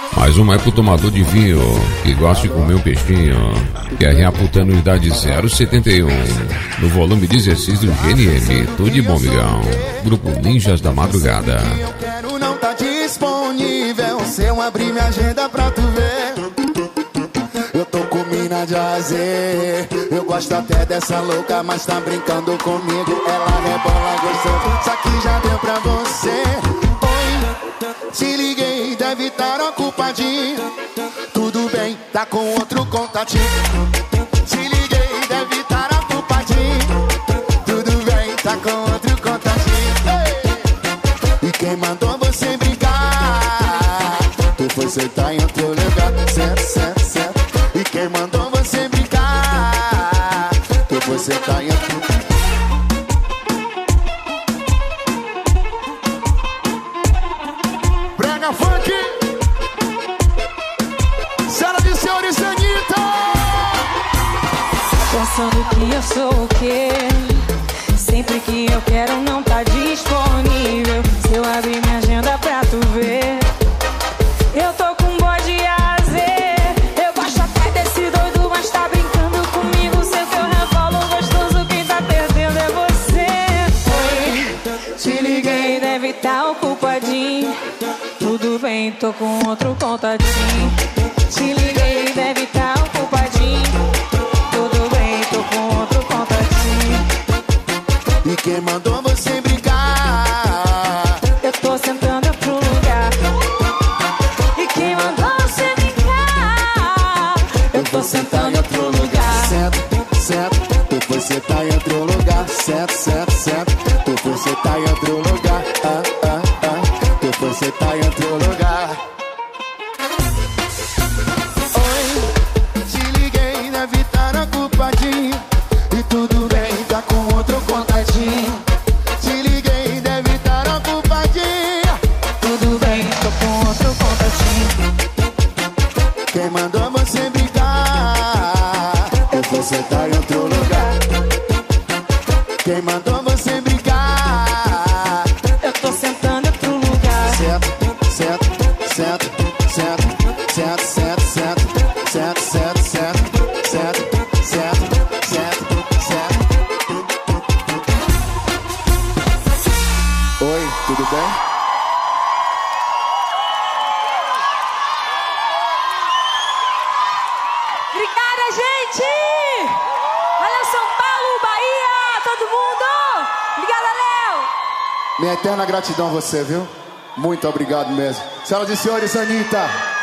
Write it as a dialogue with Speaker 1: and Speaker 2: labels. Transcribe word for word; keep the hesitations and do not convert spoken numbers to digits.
Speaker 1: Mais uma é pro tomador de vinho, que gosta de comer um peixinho. Que é reaputando idade zero setenta e um. No volume dezesseis do G N M. Tudo de bom, migão. Grupo Ninjas da Madrugada.
Speaker 2: Eu quero não tá disponível. Se eu abrir minha agenda pra tu ver, eu tô com mina de azer. Eu gosto até dessa louca, mas tá brincando comigo. Ela rebola gostoso, só que já deu pra você. Oi, te liguei, deve estar ocupadinho. Tudo bem, tá com outro contatinho. Te liguei, deve estar ocupadinho. Tudo bem, tá com outro contatinho. Ei! E quem mandou você brincar? Tu foi sentar em outro lugar. Certo, certo, certo. E quem mandou você brincar? Tu foi sentar em outro lugar. Brega funk. Sala de senhores Anitta.
Speaker 3: Pensando que eu sou o quê? Sempre que eu quero não tá disponível. Se eu abrir minha agenda pra tu ver, eu tô com um boy de azer. Eu gosto até desse doido, mas tá brincando comigo. Sei que eu revolo gostoso, quem tá perdendo é você. Oi, te liguei, deve tá ocupadinho. Tudo bem, tô com outro contatinho. Te liguei, deve tá ocupadinho. Tudo bem, tô com outro contatinho.
Speaker 2: E quem mandou você brincar?
Speaker 3: Eu tô sentando em outro lugar. E quem mandou você brincar? Eu tô sentando em outro lugar.
Speaker 2: Certo, certo. Tu foi sentar em outro lugar. Certo, certo, certo. Tu foi sentar em outro lugar. Ah, ah, ah. Tu foi sentar em outro lugar. Oi, te liguei, deve estar ocupadinho. E tudo bem, tá com outro contatinho. Te liguei, deve estar ocupadinho.
Speaker 3: Tudo bem, tô com outro contatinho.
Speaker 2: Quem mandou você brincar? Eu vou sentar em outro lugar. Quem mandou você brincar?
Speaker 3: Eu tô sentando em outro lugar.
Speaker 2: Certo, certo, certo, certo, certo, certo, certo, certo, certo, certo, certo, certo, certo, certo. Oi, tudo bem?
Speaker 3: Obrigada, gente! Olha São Paulo, Bahia, todo mundo! Obrigada, Léo!
Speaker 2: Minha eterna gratidão a você, viu? Muito obrigado mesmo. Senhoras e senhores, Anitta.